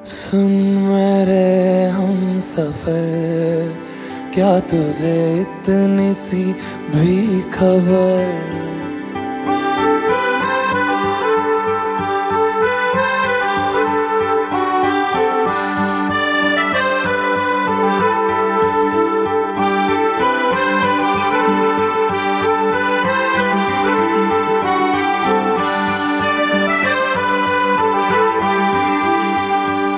सुन मेरे हम सफर, क्या तुझे इतनी सी भी खबर